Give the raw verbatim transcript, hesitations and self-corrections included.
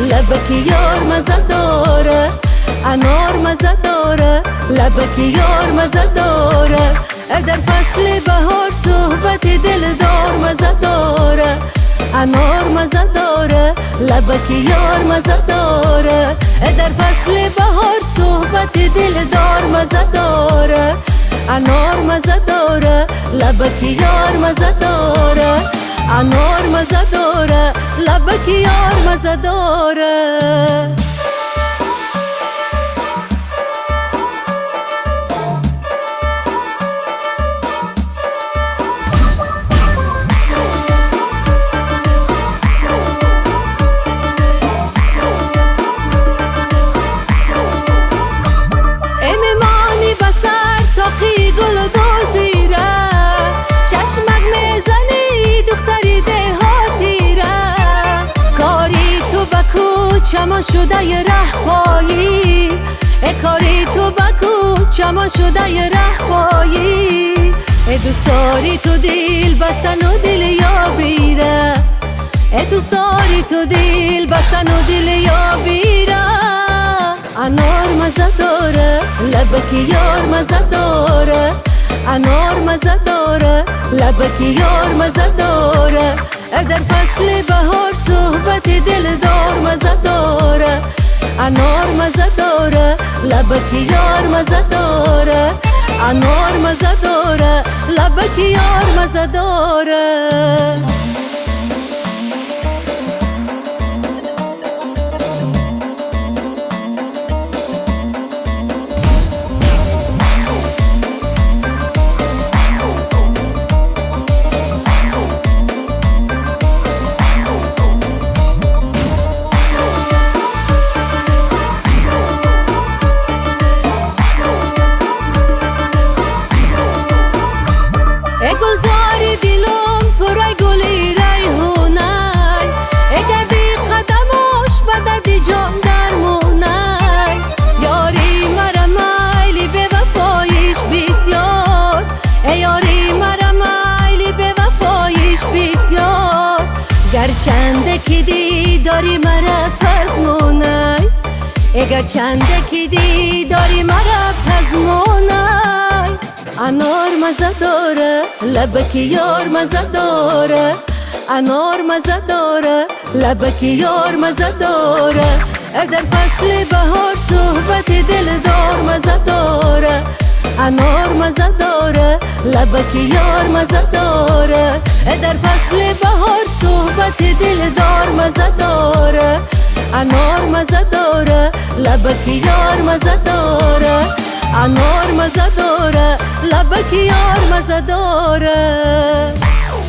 لبک یار مزه داره، انار مزه داره، لبک یار مزه داره. در فصل بهار صحبت دلدار مزه داره، انار مزه داره، لبک یار مزه داره. در فصل بهار صحبت دلدار مزه داره، انار مزه داره، لبک یار مزه داره. انار مزه داره، لبک یار مزه داره. تاقی گل و دوزیره، چشمک میزنی دختری دهاتیره. کاری تو بکو چما شده ی ره پایی، ای کاری تو بکو چما شده ی ره پایی. ای دوست داری تو دل بستن و دل یابیره، ای دوست داری تو دل بستن و دل یابیره. انار مزه داره، لبک یار مزه داره، انار مزه داره، لبک یار مزه داره. در فصل بهار صحبت دلدار مزه داره، انار مزه داره، لبک یار مزه داره. انار مزه داره، لبک یار مزه داره. گلزاری دلم پرای گلی ریحونای، اگردی قدمش به دردی جان درمونای. یاری مرا مایلی به وفایش بسیار، ای یاری مرا مایلی به وفایش بسیار. گرچنده که دی داری مرا پزمونای، اگرچنده که دی داری مرا پزمونای. انار مزه داره، لبک یار مزه داره، انار مزه داره، لبک یار مزه داره. در فصل بهار صحبت دلدار مزه داره، انار مزه داره، لبک یار مزه داره. در فصل بهار صحبت دلدار مزه داره، انار مزه داره، لبک یار مزه داره. انار مزه داره، لبک یار مزه داره.